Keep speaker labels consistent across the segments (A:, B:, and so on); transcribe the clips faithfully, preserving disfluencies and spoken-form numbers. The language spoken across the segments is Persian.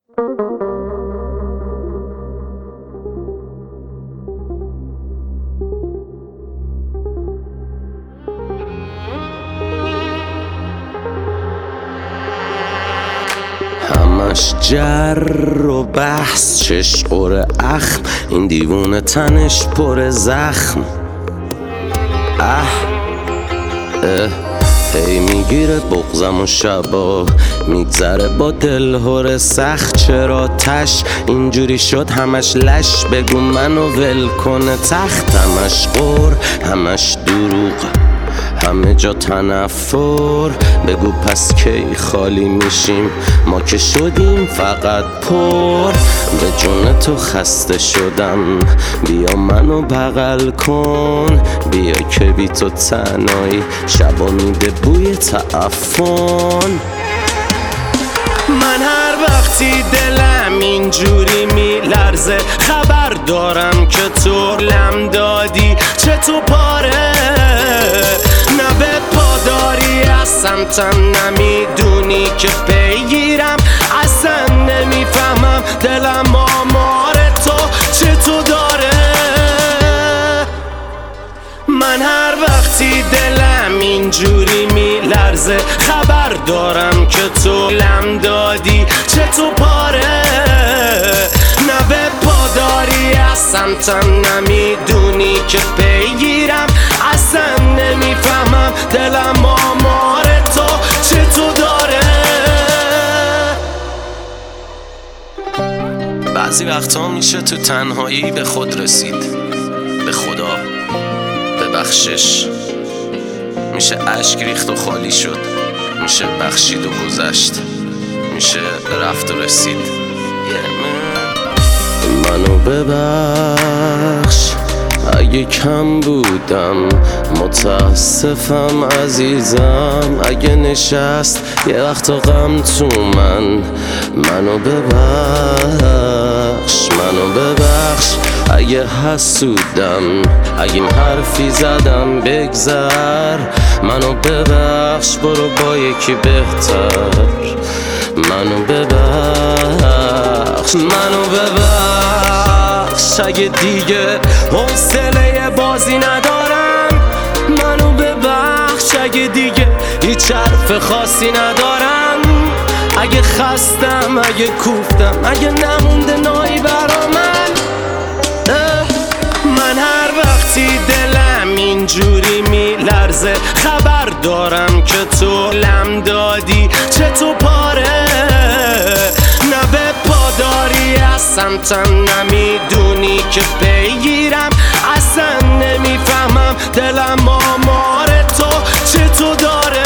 A: همش جر و بحث، چشقور اخم، این دیوونه تنش پر زخم. اه اه هی میگیره بغزم و شبا میگذره با دلهور سخت. چرا تش اینجوری شد همش لش، بگو منو ول کنه تخت. همش قور همش دروغ، همه جا تنفر. بگو پس کی خالی میشیم، ما که شدیم فقط پر. به جون تو خسته شدم، بیا منو بغل کن. بیا که بی تو تنهایی شبا میده بوی تعفن. من هر وقتی دلم اینجوری میلرزه، خبر دارم که تو لم دادی چه تو پاره. نه به پاداری از سمتم نمیدونی که پیگیرم، اصلا نمیفهمم دلم آمار تو چه تو داره. من هر وقتی دلم اینجوری میلرزه، خبر دارم که تو لم دادی چه تو پاره. نه به پاداری از سمتم نمیدونی که پیگیرم، اصلا نمیفهمم دلم آمار تو چه تو داره. بعضی وقتا میشه تو تنهایی به خود رسید، به خدا، به بخشش. میشه اشک ریخت و خالی شد، میشه بخشید و گذشت، میشه رفت و رسید. منو ببخش اگه کم بودم، متاسفم عزیزم اگه نشست یه وقت غم تو من. منو ببخش منو ببخش اگه حسودم، اگه این حرفی زدم بگذر. منو ببخش برو با یکی بهتر. منو ببخش منو ببخش اگه دیگه حوصله بازی ندارم. منو ببخش اگه دیگه هیچ حرف خاصی ندارم. اگه خستم اگه کوفتم اگه نمونده نایی برا من. من هر وقتی دلم اینجوری میلرزه، خبر دارم که تو لم دادی چه تو پاره. نه به پاداری از سمتم نمیدونی که پیگیرم، اصلا نمیفهمم دلم آمار تو چه تو داره.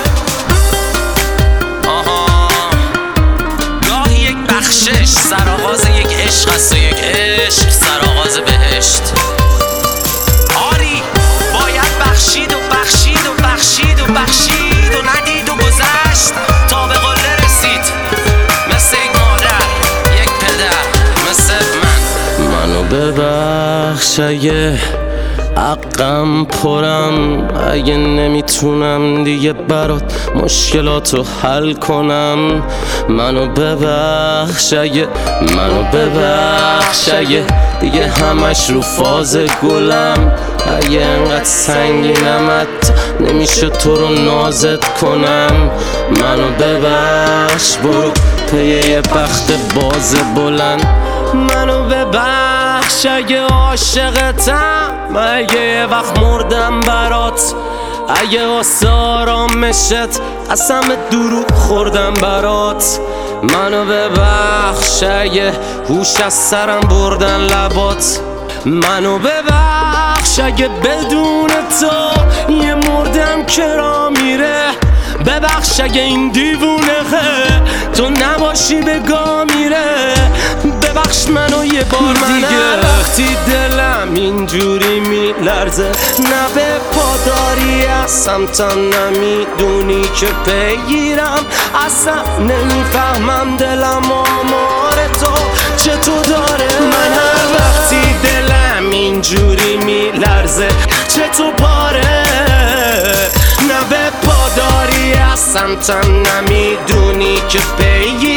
A: آها گاهی یک بخشش سرآغاز یک عشق است و یک عشق سرآغاز بهشت. آری باید بخشید و بخشید و بخشید و بخشید و ندید و گذشت تا به قله رسید. مثل یک مادر یک پدر مثل من. منو ببخش اگه حقم پرم، اگه نمیتونم دیگه برات مشکلاتو حل کنم. منو ببخش اگه منو ببخش اگه دیگه همش رو فاز گلم. اگه انقدر سنگینم حتی نمیشه تو رو نازت کنم. منو ببخش برو پی یه بخت باز بلند. منو ببخش اگه عاشقتم، اگه یه وقت مردم برات، اگه واسه آرامشت از همه دروغ خوردم برات. منو ببخش اگه هوش از سرم بردن لبات. منو ببخش اگه بدون تو یه مردم کرا میره. ببخش اگه این دیوونه تو نباشی بگا میره. ببخش منو یه بار دیگه وقتی دلم اینجوری میلرزه، نه به پاداری از سمتم نمیدونی که پیگیرم، اصلا نمیفهمم دلم آمار تو چه تو داره. من هر وقتی دلم اینجوری میلرزه چه تو پاره. نه به پاداری از سمتم نمیدونی که پیگیرم،